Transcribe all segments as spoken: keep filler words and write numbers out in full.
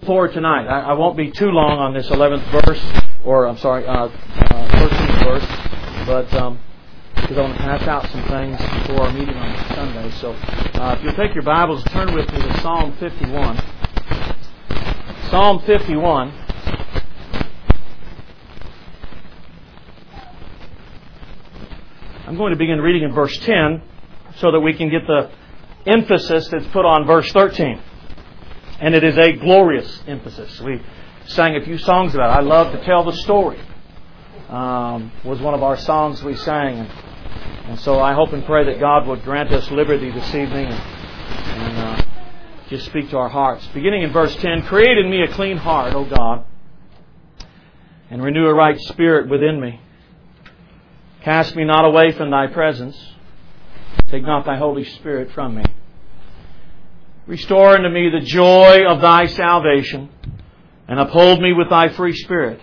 for tonight. I, I won't be too long on this eleventh verse, or I'm sorry, uh, uh, thirteenth verse, but um, because I want to pass out some things before our meeting on Sunday. So uh, if you'll take your Bibles, turn with me to Psalm fifty-one. Psalm fifty-one. I'm going to begin reading in verse ten so that we can get the emphasis that's put on verse thirteen. And it is a glorious emphasis. We sang a few songs about it. I love to tell the story. Um, was one of our songs we sang. And, and so I hope and pray that God would grant us liberty this evening and, and uh, just speak to our hearts. Beginning in verse ten, create in me a clean heart, O God, and renew a right spirit within me. Cast me not away from Thy presence. Take not Thy Holy Spirit from me. Restore unto me the joy of Thy salvation, and uphold me with Thy free Spirit.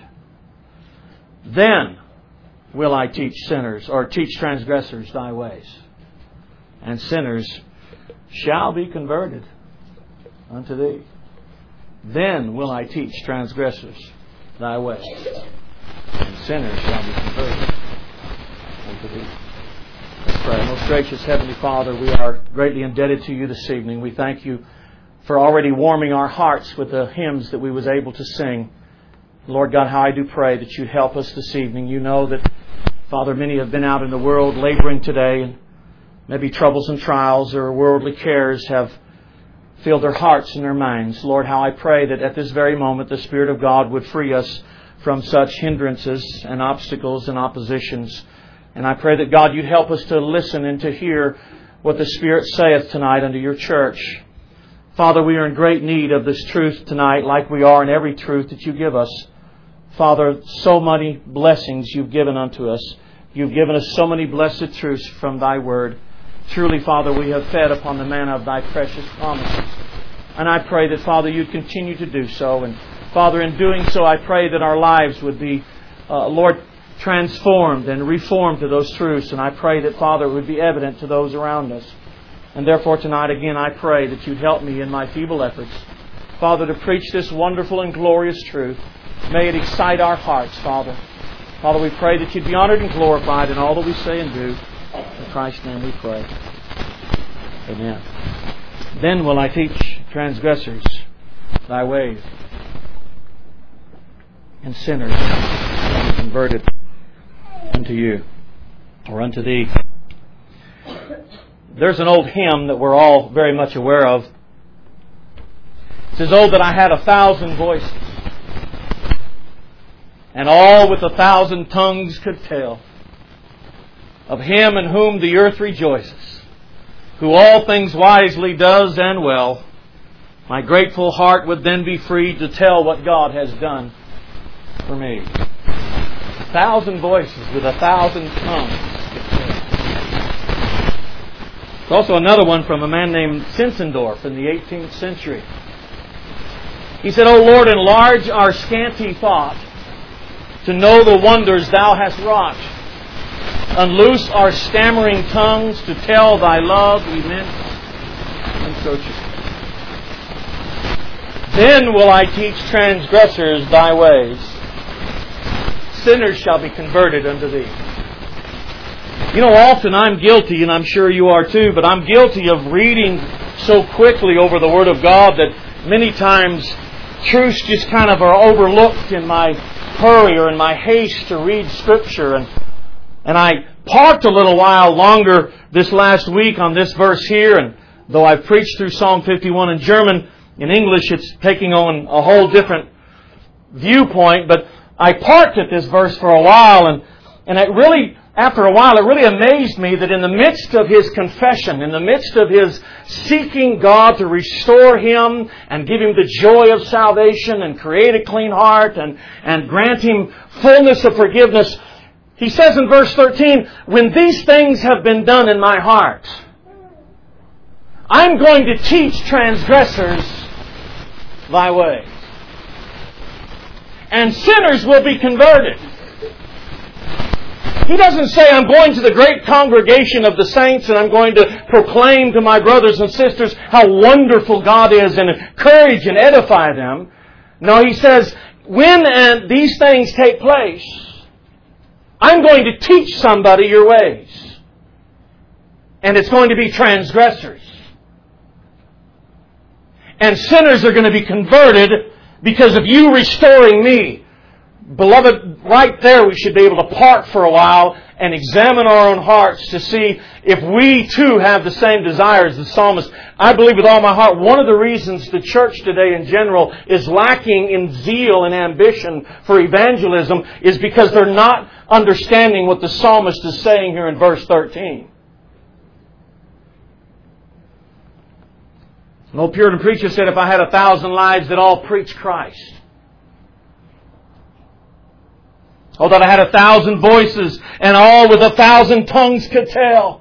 Then will I teach sinners, or teach transgressors Thy ways, and sinners shall be converted unto Thee. Then will I teach transgressors Thy ways, and sinners shall be converted unto Thee. Let's pray. Most gracious Heavenly Father, we are greatly indebted to You this evening. We thank You for already warming our hearts with the hymns that we was able to sing. Lord God, how I do pray that You'd help us this evening. You know that, Father, many have been out in the world laboring today, and maybe troubles and trials or worldly cares have filled their hearts and their minds. Lord, how I pray that at this very moment the Spirit of God would free us from such hindrances and obstacles and oppositions. And I pray that, God, You'd help us to listen and to hear what the Spirit saith tonight unto Your church. Father, we are in great need of this truth tonight, like we are in every truth that You give us. Father, so many blessings You've given unto us. You've given us so many blessed truths from Thy Word. Truly, Father, we have fed upon the manna of Thy precious promises. And I pray that, Father, You'd continue to do so. And, Father, in doing so, I pray that our lives would be, uh, Lord, transformed and reformed to those truths. And I pray that, Father, it would be evident to those around us. And therefore, tonight, again, I pray that You'd help me in my feeble efforts, Father, to preach this wonderful and glorious truth. May it excite our hearts, Father. Father, we pray that You'd be honored and glorified in all that we say and do. In Christ's name we pray. Amen. Then will I teach transgressors Thy ways, and sinners shall be converted unto You, or unto Thee. There's an old hymn that we're all very much aware of. It says, "Oh, that I had a thousand voices, and all with a thousand tongues could tell of Him in whom the earth rejoices, who all things wisely does and well. My grateful heart would then be free to tell what God has done for me." A thousand voices with a thousand tongues. There's also another one from a man named Zinzendorf in the eighteenth century. He said, "O Lord, enlarge our scanty thought to know the wonders Thou hast wrought. Unloose our stammering tongues to tell Thy love immense and searching. Then will I teach transgressors Thy ways. Sinners shall be converted unto Thee." You know, often I'm guilty, and I'm sure you are too, but I'm guilty of reading so quickly over the Word of God that many times truths just kind of are overlooked in my hurry or in my haste to read Scripture. And and I parked a little while longer this last week on this verse here, and though I've preached through Psalm fifty-one in German, in English it's taking on a whole different viewpoint, but I parked at this verse for a while, and, and it really, after a while, it really amazed me that in the midst of his confession, in the midst of his seeking God to restore him and give him the joy of salvation and create a clean heart and, and grant him fullness of forgiveness, he says in verse thirteen, "When these things have been done in my heart, I'm going to teach transgressors Thy way, and sinners will be converted." He doesn't say, "I'm going to the great congregation of the saints and I'm going to proclaim to my brothers and sisters how wonderful God is and encourage and edify them." No, He says, when and these things take place, I'm going to teach somebody your ways. And it's going to be transgressors. And sinners are going to be converted because of you restoring me. Beloved, right there we should be able to park for a while and examine our own hearts to see if we too have the same desire as the psalmist. I believe with all my heart one of the reasons the church today in general is lacking in zeal and ambition for evangelism is because they're not understanding what the psalmist is saying here in verse thirteen. An old Puritan preacher said, if I had a thousand lives that all preach Christ, oh, that I had a thousand voices and all with a thousand tongues could tell.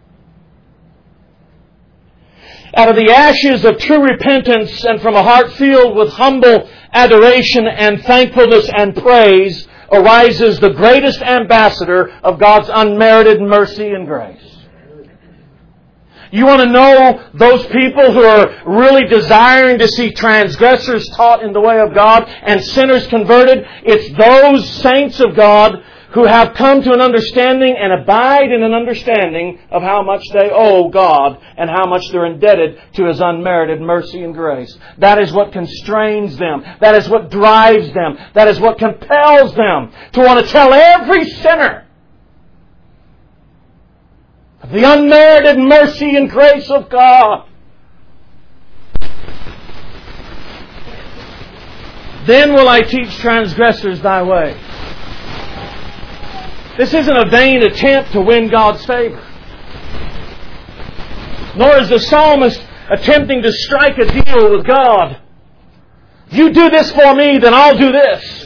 Out of the ashes of true repentance and from a heart filled with humble adoration and thankfulness and praise arises the greatest ambassador of God's unmerited mercy and grace. You want to know those people who are really desiring to see transgressors taught in the way of God and sinners converted? It's those saints of God who have come to an understanding and abide in an understanding of how much they owe God and how much they're indebted to His unmerited mercy and grace. That is what constrains them. That is what drives them. That is what compels them to want to tell every sinner the unmerited mercy and grace of God. Then will I teach transgressors thy way. This isn't a vain attempt to win God's favor. Nor is the psalmist attempting to strike a deal with God. If you do this for me, then I'll do this.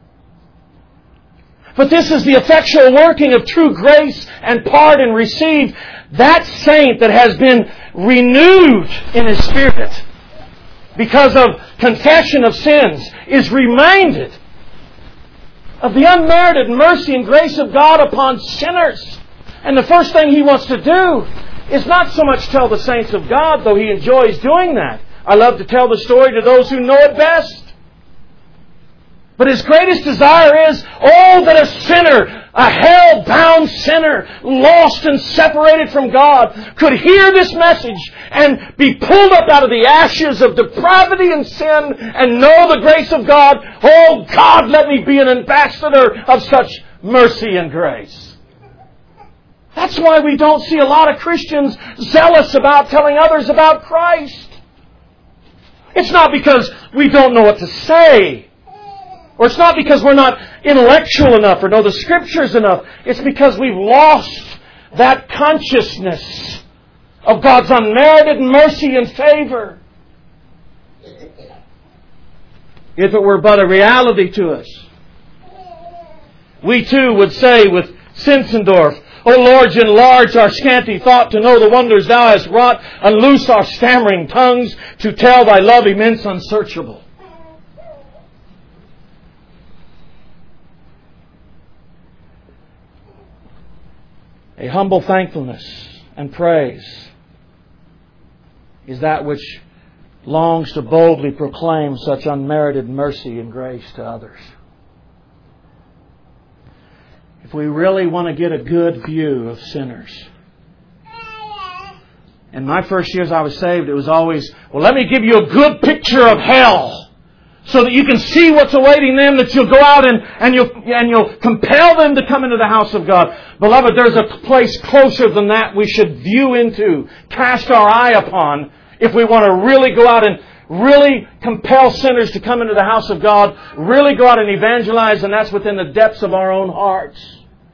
But this is the effectual working of true grace and pardon received. That saint that has been renewed in his spirit because of confession of sins is reminded of the unmerited mercy and grace of God upon sinners. And the first thing he wants to do is not so much tell the saints of God, though he enjoys doing that. I love to tell the story to those who know it best. But his greatest desire is, oh, that a sinner, a hell-bound sinner, lost and separated from God, could hear this message and be pulled up out of the ashes of depravity and sin and know the grace of God. Oh, God, let me be an ambassador of such mercy and grace. That's why we don't see a lot of Christians zealous about telling others about Christ. It's not because we don't know what to say. Or it's not because we're not intellectual enough or know the Scriptures enough. It's because we've lost that consciousness of God's unmerited mercy and favor. If it were but a reality to us, we too would say with Zinzendorf, O Lord, enlarge our scanty thought to know the wonders Thou hast wrought. Unloose our stammering tongues to tell Thy love immense, unsearchable. A humble thankfulness and praise is that which longs to boldly proclaim such unmerited mercy and grace to others. If we really want to get a good view of sinners. In my first years I was saved, it was always, well, let me give you a good picture of hell, so that you can see what's awaiting them, that you'll go out and, and, you'll, and you'll compel them to come into the house of God. Beloved, there's a place closer than that we should view into, cast our eye upon, if we want to really go out and really compel sinners to come into the house of God, really go out and evangelize, and that's within the depths of our own hearts.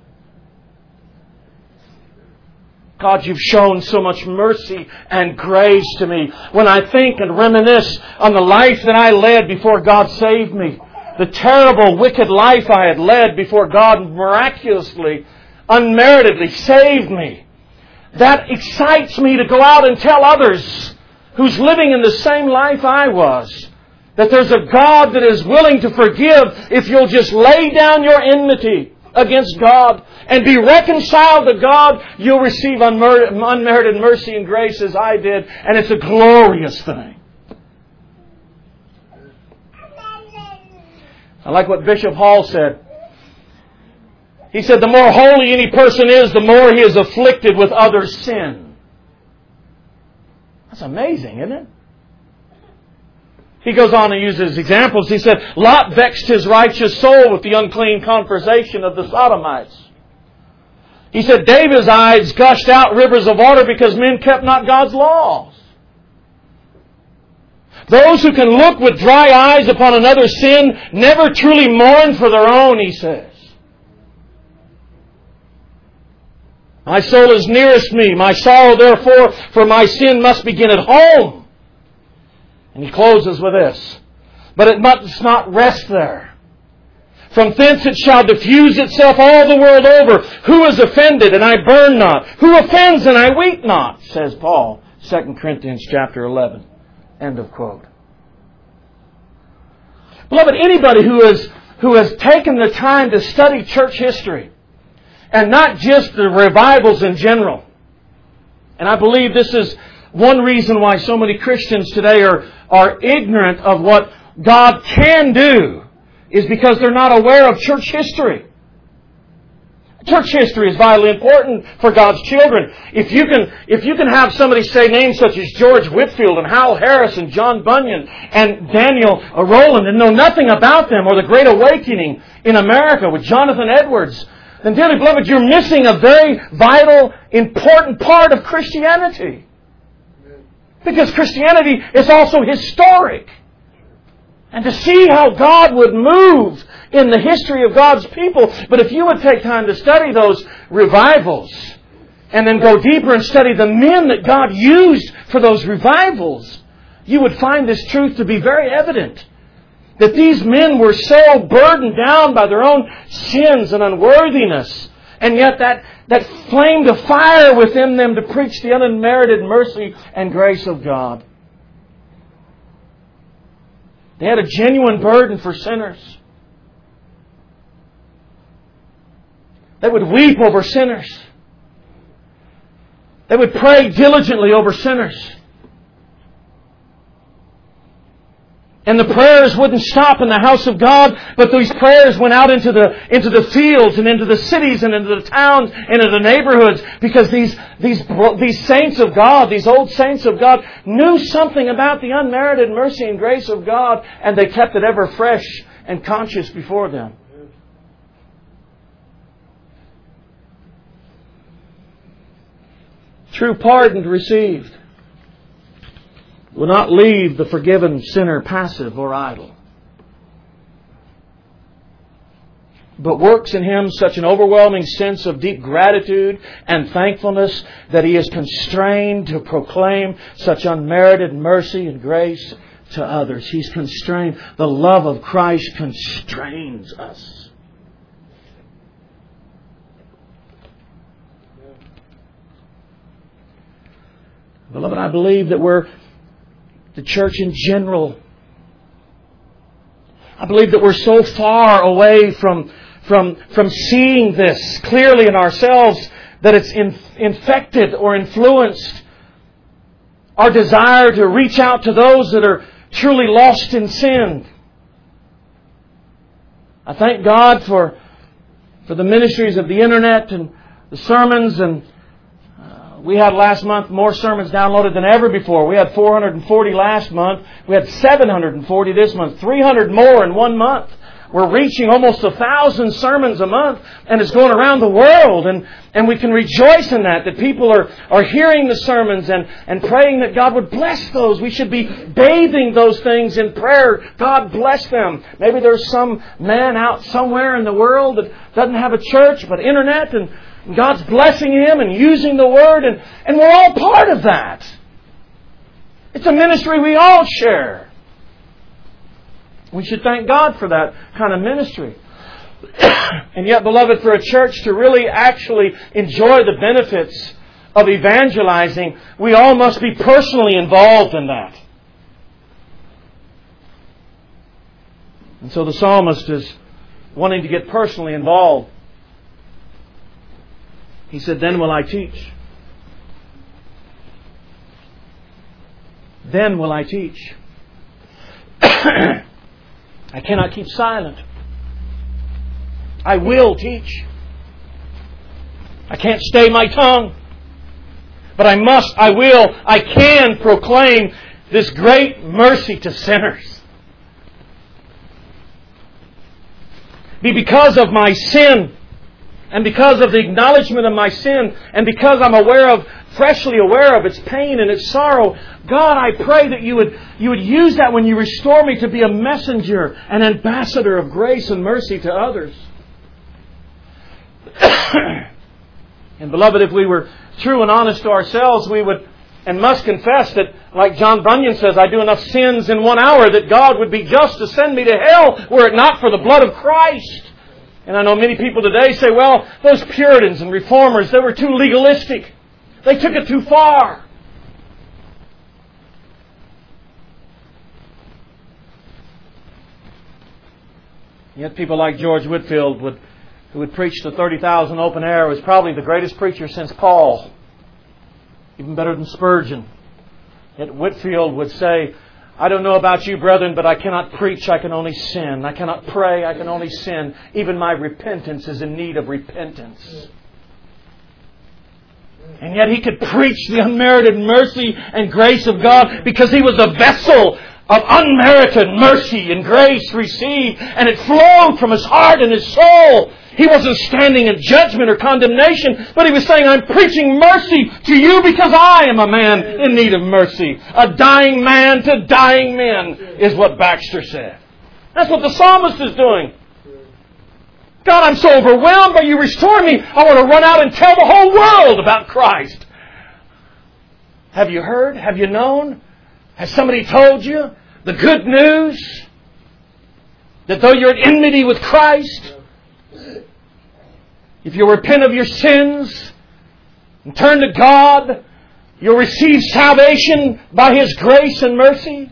God, You've shown so much mercy and grace to me. When I think and reminisce on the life that I led before God saved me, the terrible, wicked life I had led before God miraculously, unmeritedly saved me, that excites me to go out and tell others who's living in the same life I was, that there's a God that is willing to forgive if you'll just lay down your enmity against God and be reconciled to God. You'll receive unmer- unmerited mercy and grace as I did, and it's a glorious thing. I like what Bishop Hall said. He said, the more holy any person is, the more he is afflicted with other sin. That's amazing, isn't it? He goes on and uses examples. He said, Lot vexed his righteous soul with the unclean conversation of the Sodomites. He said, David's eyes gushed out rivers of water because men kept not God's laws. Those who can look with dry eyes upon another's sin never truly mourn for their own, he says. My soul is nearest me. My sorrow, therefore, for my sin must begin at home. And he closes with this. But it must not rest there. From thence it shall diffuse itself all the world over. Who is offended, and I burn not? Who offends, and I weep not? Says Paul, Second Corinthians chapter eleven. End of quote. Beloved, anybody who has, who has taken the time to study church history, and not just the revivals in general, and I believe this is one reason why so many Christians today are, are ignorant of what God can do, is because they're not aware of church history. Church history is vitally important for God's children. If you can, if you can have somebody say names such as George Whitefield and Hal Harris and John Bunyan and Daniel Rowland and know nothing about them, or the Great Awakening in America with Jonathan Edwards, then dearly beloved, you're missing a very vital, important part of Christianity. Because Christianity is also historic. And to see how God would move in the history of God's people. But if you would take time to study those revivals, and then go deeper and study the men that God used for those revivals, you would find this truth to be very evident. That these men were so burdened down by their own sins and unworthiness, and yet that, that flamed a fire within them to preach the unmerited mercy and grace of God. They had a genuine burden for sinners. They would weep over sinners. They would pray diligently over sinners. And the prayers wouldn't stop in the house of God, but these prayers went out into the into the fields and into the cities and into the towns and into the neighborhoods, because these these these saints of God, these old saints of God, knew something about the unmerited mercy and grace of God, and they kept it ever fresh and conscious before them. True pardon received will not leave the forgiven sinner passive or idle, but works in him such an overwhelming sense of deep gratitude and thankfulness that he is constrained to proclaim such unmerited mercy and grace to others. He's constrained. The love of Christ constrains us. Beloved, I believe that we're the church in general. I believe that we're so far away from, from, from seeing this clearly in ourselves that it's in, infected or influenced our desire to reach out to those that are truly lost in sin. I thank God for, for the ministries of the internet and the sermons, and we had last month more sermons downloaded than ever before. We had four hundred forty last month. We had seven hundred forty this month. three hundred more in one month. We're reaching almost a thousand sermons a month, and it's going around the world. And, and we can rejoice in that, that people are, are hearing the sermons and, and praying that God would bless those. We should be bathing those things in prayer. God bless them. Maybe there's some man out somewhere in the world that doesn't have a church but internet, and God's blessing him and using the Word, and, and we're all part of that. It's a ministry we all share. We should thank God for that kind of ministry. And yet, beloved, for a church to really actually enjoy the benefits of evangelizing, we all must be personally involved in that. And so the psalmist is wanting to get personally involved. He said, "Then will I teach. Then will I teach." I cannot keep silent. I will teach. I can't stay my tongue. But I must, I will, I can proclaim this great mercy to sinners. Be because of my sin, and because of the acknowledgement of my sin, and because I'm aware of, freshly aware of its pain and its sorrow, God, I pray that you would, you would use that when you restore me to be a messenger, an ambassador of grace and mercy to others. And beloved, if we were true and honest to ourselves, we would and must confess that, like John Bunyan says, I do enough sins in one hour that God would be just to send me to hell were it not for the blood of Christ. And I know many people today say, well, those Puritans and Reformers, they were too legalistic. They took it too far. Yet people like George Whitefield, would, who would preach to thirty thousand open air, was probably the greatest preacher since Paul. Even better than Spurgeon. Yet Whitefield would say, I don't know about you, brethren, but I cannot preach, I can only sin. I cannot pray, I can only sin. Even my repentance is in need of repentance. And yet he could preach the unmerited mercy and grace of God because he was a vessel of unmerited mercy and grace received, and it flowed from his heart and his soul. He wasn't standing in judgment or condemnation, but he was saying, I'm preaching mercy to you because I am a man in need of mercy. A dying man to dying men is what Baxter said. That's what the psalmist is doing. God, I'm so overwhelmed, but you restore me. I want to run out and tell the whole world about Christ. Have you heard? Have you known? Has somebody told you the good news? That though you're at enmity with Christ, if you repent of your sins and turn to God, you'll receive salvation by His grace and mercy.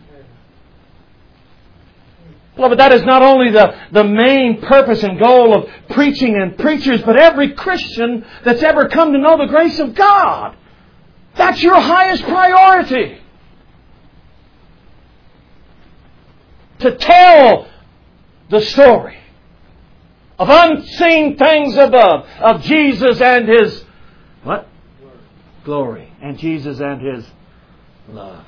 Beloved, that is not only the, the main purpose and goal of preaching and preachers, but every Christian that's ever come to know the grace of God. That's your highest priority. To tell the story of unseen things above, of Jesus and His what? Glory. And Jesus and His love.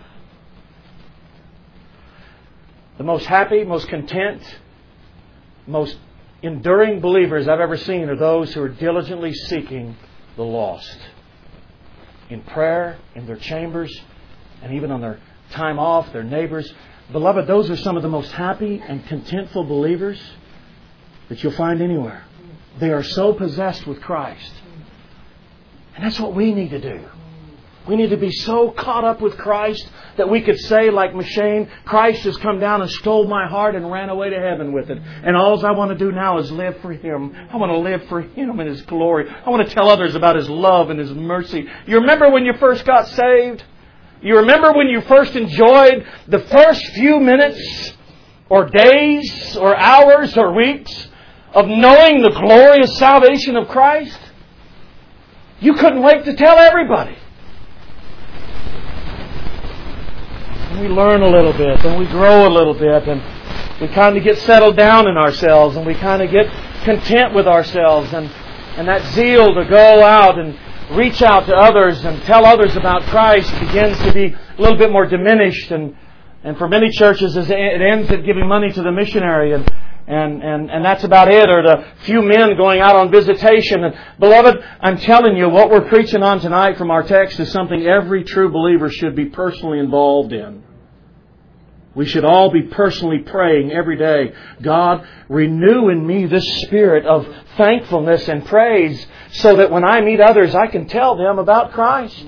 The most happy, most content, most enduring believers I've ever seen are those who are diligently seeking the lost. In prayer, in their chambers, and even on their time off, their neighbors. Beloved, those are some of the most happy and contentful believers that you'll find anywhere. They are so possessed with Christ. And that's what we need to do. We need to be so caught up with Christ that we could say, like M'Cheyne, Christ has come down and stole my heart and ran away to heaven with it. And all I want to do now is live for Him. I want to live for Him in His glory. I want to tell others about His love and His mercy. You remember when you first got saved? You remember when you first enjoyed the first few minutes or days or hours or weeks of knowing the glorious salvation of Christ? You couldn't wait to tell everybody. And we learn a little bit and we grow a little bit and we kind of get settled down in ourselves and we kind of get content with ourselves and, and that zeal to go out and reach out to others and tell others about Christ begins to be a little bit more diminished. And, and for many churches, it ends at giving money to the missionary. And, and, and, and that's about it. Or the few men going out on visitation. And beloved, I'm telling you, what we're preaching on tonight from our text is something every true believer should be personally involved in. We should all be personally praying every day, God, renew in me this spirit of thankfulness and praise so that when I meet others, I can tell them about Christ.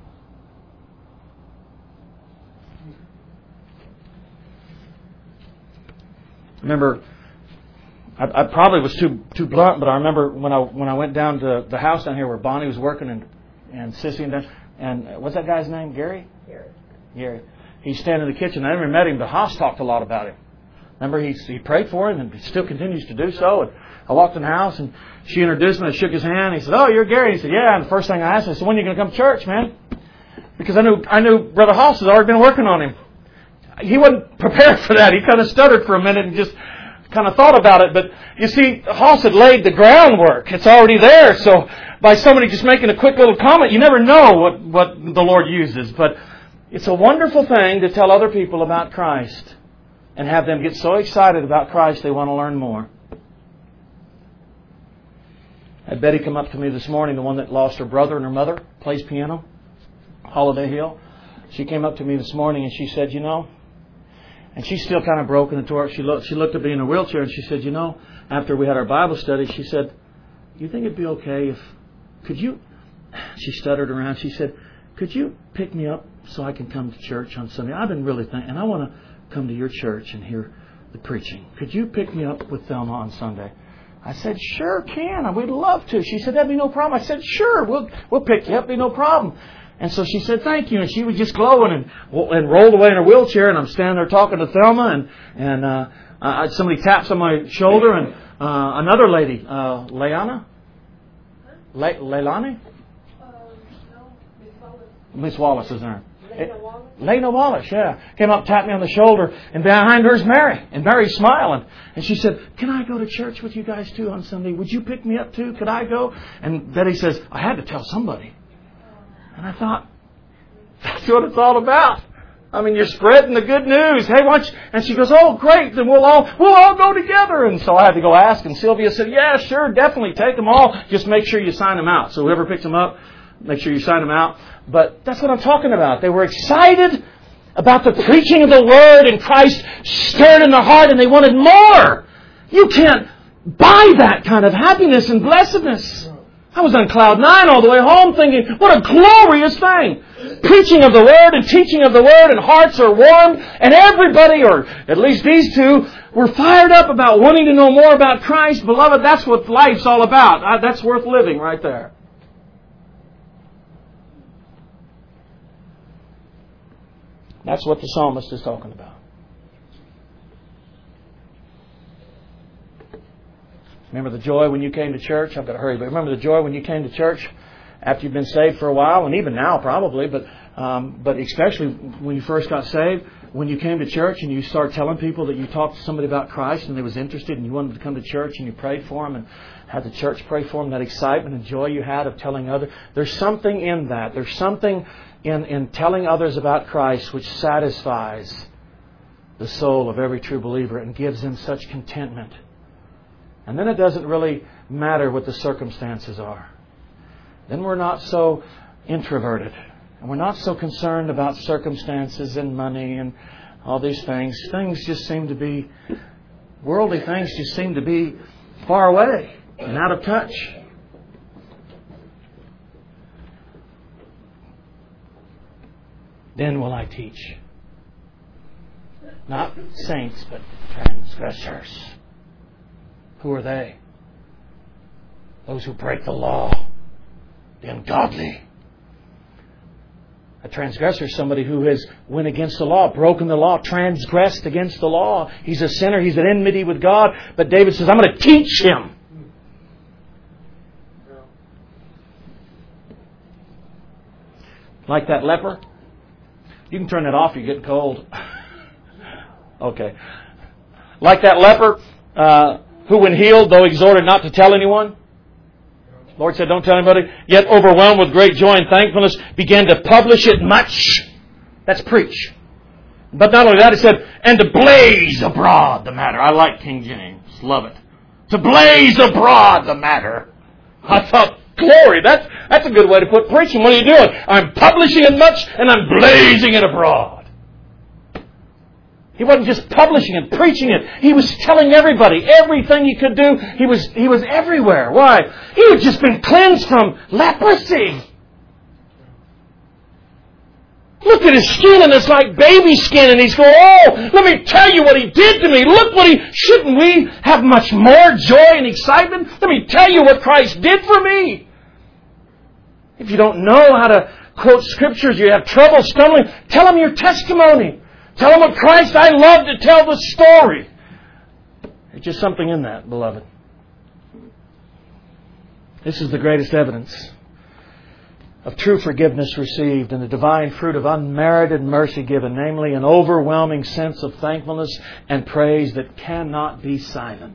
Remember, I, I probably was too too blunt, but I remember when I when I went down to the house down here where Bonnie was working and and Sissy and and what's that guy's name? Gary? Gary. Gary. He's standing in the kitchen. I never met him, but Haas talked a lot about him. Remember, he he prayed for him and still continues to do so. And I walked in the house and she introduced me. I shook his hand. He said, "Oh, you're Gary." He said, "Yeah." And the first thing I asked him, I said, "When are you going to come to church, man?" Because I knew I knew Brother Haas had already been working on him. He wasn't prepared for that. He kind of stuttered for a minute and just kind of thought about it. But you see, Hoss had laid the groundwork. It's already there. So by somebody just making a quick little comment, you never know what, what the Lord uses. But it's a wonderful thing to tell other people about Christ and have them get so excited about Christ they want to learn more. I had Betty come up to me this morning, the one that lost her brother and her mother, plays piano, Holiday Hill. She came up to me this morning and she said, you know, and she's still kind of broken into her. She looked, she looked at me in a wheelchair and she said, you know, after we had our Bible study, she said, you think it'd be okay if, could you, she stuttered around, she said, could you pick me up so I can come to church on Sunday? I've been really thinking, and I want to come to your church and hear the preaching. Could you pick me up with Thelma on Sunday? I said, sure can. We'd love to. She said, that'd be no problem. I said, sure, we'll we'll pick you up. Be no problem. And so she said, thank you. And she was just glowing and and rolled away in her wheelchair. And I'm standing there talking to Thelma. And, and uh, I, somebody taps on my shoulder. And uh, another lady, uh, Leana? Le- Leilani? Uh, no, Miss Wallace. Miss Wallace is there. Lena Wallace? Lena Wallace, yeah. Came up, tapped me on the shoulder, and behind her's Mary. And Mary's smiling. And she said, can I go to church with you guys too on Sunday? Would you pick me up too? Could I go? And Betty says, I had to tell somebody. And I thought, that's what it's all about. I mean, you're spreading the good news. Hey, why don't you? And she goes, oh, great. Then we'll all we'll all go together. And so I had to go ask. And Sylvia said, yeah, sure, definitely take them all. Just make sure you sign them out. So whoever picks them up, make sure you sign them out. But that's what I'm talking about. They were excited about the preaching of the Word, and Christ stirred in their heart, and they wanted more. You can't buy that kind of happiness and blessedness. I was on cloud nine all the way home thinking, what a glorious thing. Preaching of the Word and teaching of the Word, and hearts are warmed, and everybody, or at least these two, were fired up about wanting to know more about Christ. Beloved, that's what life's all about. That's worth living right there. That's what the psalmist is talking about. Remember the joy when you came to church? I've got to hurry, but remember the joy when you came to church after you've been saved for a while, and even now probably, but um, but especially when you first got saved, when you came to church and you start telling people that you talked to somebody about Christ and they was interested and you wanted to come to church and you prayed for them and had the church pray for them, that excitement and joy you had of telling others. There's something in that. There's something in, in telling others about Christ which satisfies the soul of every true believer and gives them such contentment. And then it doesn't really matter what the circumstances are. Then we're not so introverted. And we're not so concerned about circumstances and money and all these things. Things just seem to be, worldly things just seem to be far away and out of touch. Then will I teach. Not saints, but transgressors. Who are they? Those who break the law. The ungodly. A transgressor is somebody who has went against the law, broken the law, transgressed against the law. He's a sinner. He's at enmity with God. But David says, I'm going to teach him. Like that leper. You can turn that off. You're getting cold. Okay. Like that leper uh, who, when healed, though exhorted not to tell anyone, Lord said, don't tell anybody, yet overwhelmed with great joy and thankfulness, began to publish it much. That's preach. But not only that, it said, and to blaze abroad the matter. I like King James. Love it. To blaze abroad the matter. I thought, glory, that's, that's a good way to put preaching. What are you doing? I'm publishing it much and I'm blazing it abroad. He wasn't just publishing it, preaching it. He was telling everybody everything he could do. He was he was everywhere. Why? He had just been cleansed from leprosy. Look at his skin, and it's like baby skin. And he's going, oh, let me tell you what he did to me. Look what he... Shouldn't we have much more joy and excitement? Let me tell you what Christ did for me. If you don't know how to quote scriptures, you have trouble stumbling, tell them your testimony. Tell them what Christ, I love to tell the story. There's just something in that, beloved. This is the greatest evidence of true forgiveness received and the divine fruit of unmerited mercy given, namely an overwhelming sense of thankfulness and praise that cannot be silent.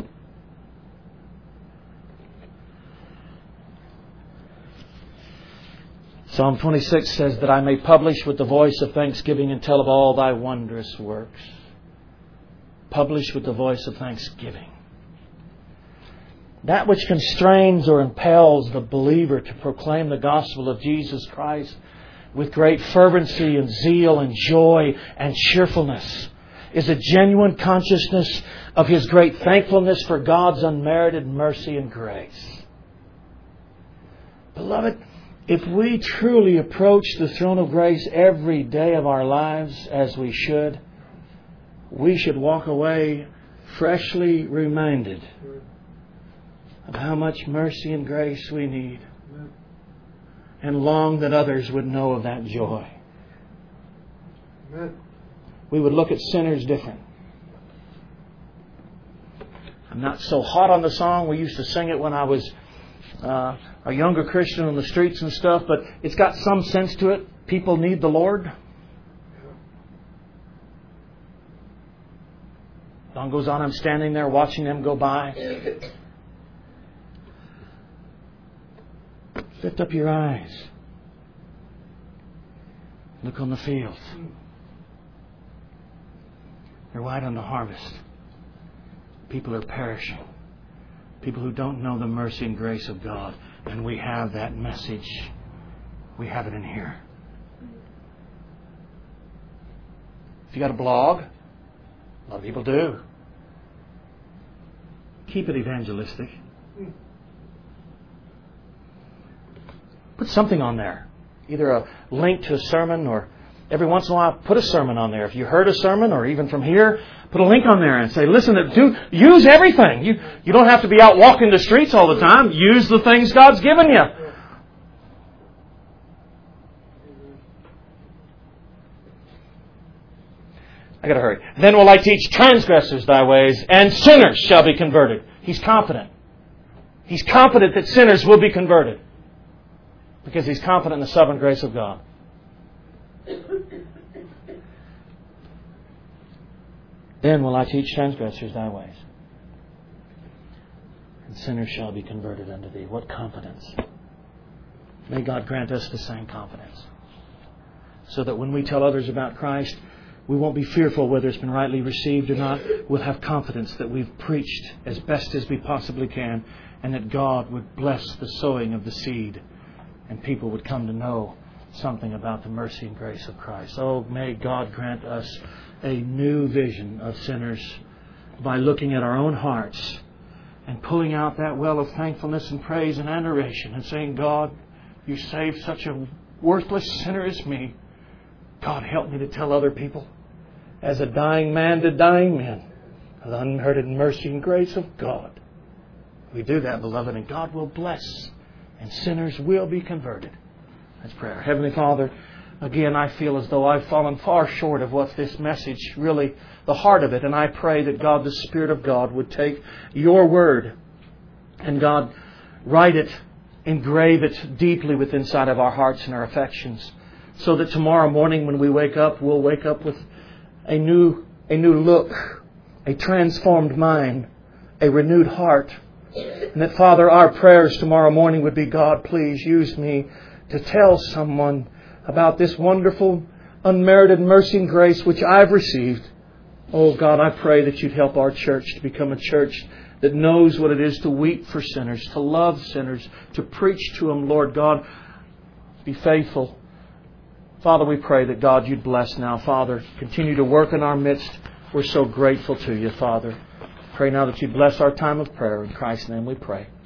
Psalm twenty-six says that I may publish with the voice of thanksgiving and tell of all Thy wondrous works. Publish with the voice of thanksgiving. That which constrains or impels the believer to proclaim the gospel of Jesus Christ with great fervency and zeal and joy and cheerfulness is a genuine consciousness of his great thankfulness for God's unmerited mercy and grace. Beloved, if we truly approach the throne of grace every day of our lives as we should, we should walk away freshly reminded of how much mercy and grace we need, and long that others would know of that joy. We would look at sinners different. I'm not so hot on the song. We used to sing it when I was uh, a younger Christian on the streets and stuff, but it's got some sense to it. People need the Lord. Song goes on, I'm standing there watching them go by. Lift up your eyes. Look on the fields. They're white on the harvest. People are perishing. People who don't know the mercy and grace of God. And we have that message. We have it in here. If you got a blog, a lot of people do. Keep it evangelistic. Put something on there. Either a link to a sermon, or every once in a while put a sermon on there. If you heard a sermon, or even from here, put a link on there and say, listen, do, use everything. You, you don't have to be out walking the streets all the time. Use the things God's given you. I got to hurry. Then will I teach transgressors thy ways, and sinners shall be converted. He's confident. He's confident that sinners will be converted. Because he's confident in the sovereign grace of God. Then will I teach transgressors thy ways, and sinners shall be converted unto thee. What confidence. May God grant us the same confidence. So that when we tell others about Christ, we won't be fearful whether it's been rightly received or not. We'll have confidence that we've preached as best as we possibly can, and that God would bless the sowing of the seed, and people would come to know something about the mercy and grace of Christ. Oh, may God grant us a new vision of sinners by looking at our own hearts and pulling out that well of thankfulness and praise and adoration and saying, God, you saved such a worthless sinner as me. God, help me to tell other people, as a dying man to dying men, of the unmerited mercy and grace of God. We do that, beloved, and God will bless, and sinners will be converted. Let's pray. Heavenly Father, again, I feel as though I've fallen far short of what this message really, the heart of it. And I pray that God, the Spirit of God, would take your word and God, write it, engrave it deeply within inside of our hearts and our affections, so that tomorrow morning when we wake up, we'll wake up with a new, a new look, a transformed mind, a renewed heart. And that, Father, our prayers tomorrow morning would be, God, please use me to tell someone about this wonderful, unmerited mercy and grace which I've received. Oh, God, I pray that you'd help our church to become a church that knows what it is to weep for sinners, to love sinners, to preach to them, Lord God. Be faithful. Father, we pray that, God, you'd bless now. Father, continue to work in our midst. We're so grateful to you, Father. Pray now that you bless our time of prayer. In Christ's name we pray.